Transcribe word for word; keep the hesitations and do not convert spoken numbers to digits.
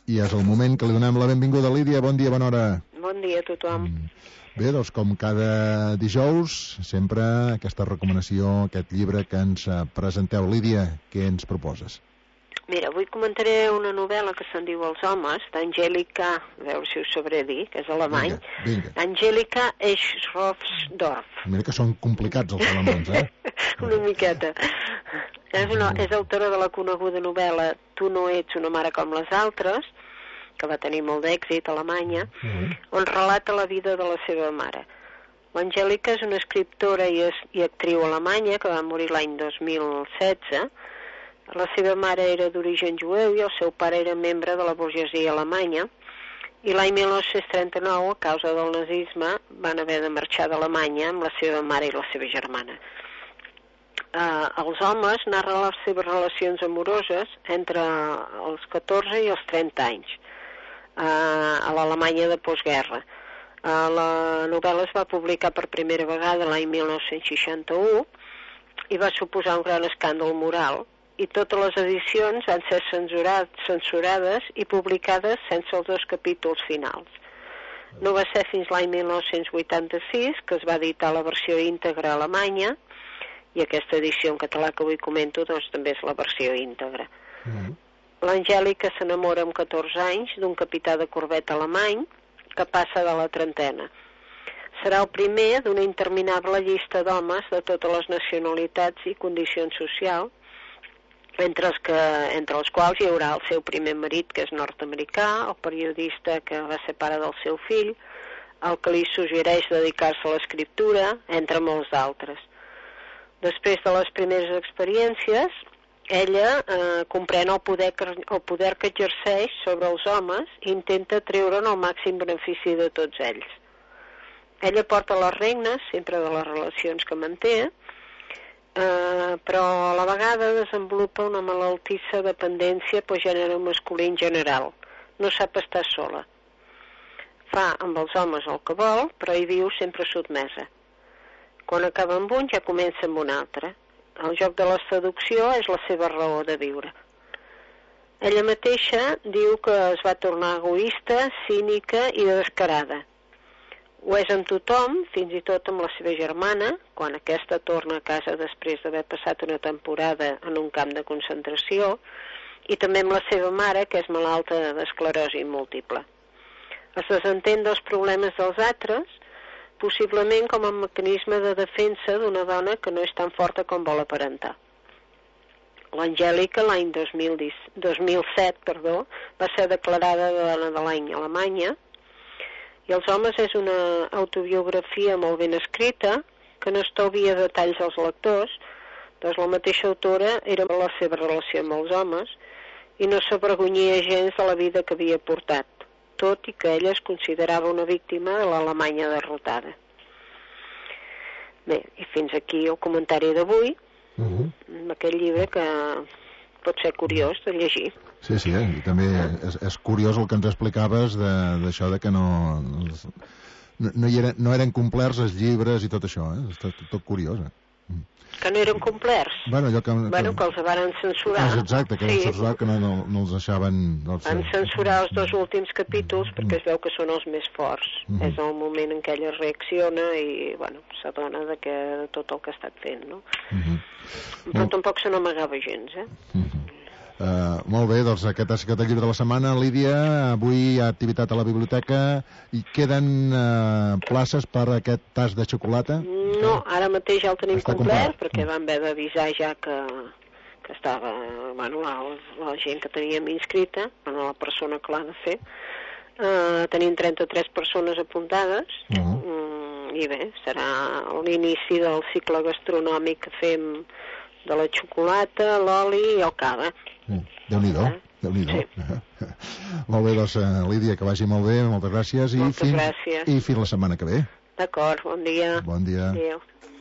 I és el moment que li donem la benvinguda a Lídia. Bon dia, bona hora. Bon dia a tothom. Bé, doncs com cada dijous, sempre aquesta recomanació, aquest llibre que ens presenteu. Lídia, què ens proposes? Mira, avui comentaré una novel·la que se'n diu Els homes, d'Angèlica, a veure si ho sabré dir, que és alemany, vinga, vinga. Angèlica Eschrofsdorf. Mira que són complicats els alemanys, eh? Una miqueta. És, una, és autora de la coneguda novel·la Tu no ets una mare com les altres, que va tenir molt d'èxit a Alemanya, mm-hmm. on relata la vida de la seva mare. L'Angèlica és una escriptora i, es, i actriu alemanya que va morir l'any dos mil setze. La seva mare era d'origen jueu i el seu pare era membre de la burgesia alemanya, i l'any mil nou-cents trenta-nou, a causa del nazisme, van haver de marxar d'Alemanya amb la seva mare i la seva germana. Uh, els homes narren les seves relacions amoroses entre els catorze i els trenta anys, uh, a l'Alemanya de postguerra. Uh, la novel·la es va publicar per primera vegada l'any mil nou-cents seixanta-u i va suposar un gran escàndol moral, i totes les edicions van ser censurat, censurades i publicades sense els dos capítols finals. No va ser fins l'any mil nou-cents vuitanta-sis que es va editar la versió íntegra a Alemanya, i aquesta edició en català que avui comento doncs també és la versió íntegra. Mm. L'Angèlica s'enamora amb catorze anys d'un capità de corbeta alemany que passa de la trentena. Serà el primer d'una interminable llista d'homes de totes les nacionalitats i condicions socials, entre els, que, entre els quals hi haurà el seu primer marit, que és nord-americà, el periodista que va ser pare del seu fill, el que li suggereix dedicar-se a l'escriptura, entre molts d'altres. Després de les primeres experiències, ella eh, comprèn el poder, que, el poder que exerceix sobre els homes i intenta treure'n el màxim benefici de tots ells. Ella porta les regnes, sempre de les relacions que manté, Uh, però a la vegada desenvolupa una malaltissa dependència pel gènere masculí en general. No sap estar sola. Fa amb els homes el que vol, però hi viu sempre sotmesa. Quan acaba amb un, ja comença amb un altre. El joc de la seducció és la seva raó de viure. Ella mateixa diu que es va tornar egoista, cínica i descarada. Ho és amb tothom, fins i tot amb la seva germana, quan aquesta torna a casa després d'haver passat una temporada en un camp de concentració, i també amb la seva mare, que és malalta d'esclerosi múltiple. Es desentén dels problemes dels altres, possiblement com a mecanisme de defensa d'una dona que no és tan forta com vol aparentar. L'Angèlica, l'any dos mil set, perdó, va ser declarada dona de l'any a Alemanya, i Els homes és una autobiografia molt ben escrita, que no estalvia detalls als lectors, doncs la mateixa autora era la seva relació amb els homes i no s'avergonyia gens de la vida que havia portat, tot i que ella es considerava una víctima de l'Alemanya derrotada. Bé, i fins aquí el comentari d'avui, uh-huh. amb aquest llibre que pot ser curiós de llegir. Sí, sí, eh? I també és, és curiós el que ens explicaves d'això de, de que no, no, no, hi eren, no eren complerts els llibres i tot això, eh? És tot, tot curiós, eh? Que no eren complerts? Bueno, allò que, bueno, que, que els van censurar. Ah, exacte, que, sí. censurar, que no, no, no els deixaven... Els van censurar els dos últims capítols mm. perquè es veu que són els més forts. Mm. És el moment en què ella reacciona i, bueno, s'adona de, que, de tot el que ha estat fent, no? Mm-hmm. Però no. Tampoc se n'amagava gens, eh? Mm-hmm. Uh, molt bé, doncs aquest ha sigut el llibre de la setmana. Lídia, avui hi ha activitat a la biblioteca i queden uh, places per aquest tas de xocolata? No, ara mateix ja el tenim complet, perquè vam haver d'avisar ja que, que estava, bueno, la, la gent que teníem inscrita, bueno, la persona que l'ha de fer. Uh, tenim trenta-tres persones apuntades, uh-huh. um, i bé, serà l'inici del cicle gastronòmic que fem de la xocolata, l'oli i el cava. Mm, Déu-n'hi-do, eh? Déu-n'hi-do. Sí. Molt bé, doncs, Lídia, que vagi molt bé, moltes gràcies. Moltes i fins, gràcies. I fins la setmana que ve. D'acord, bon dia. Bon dia. Adéu.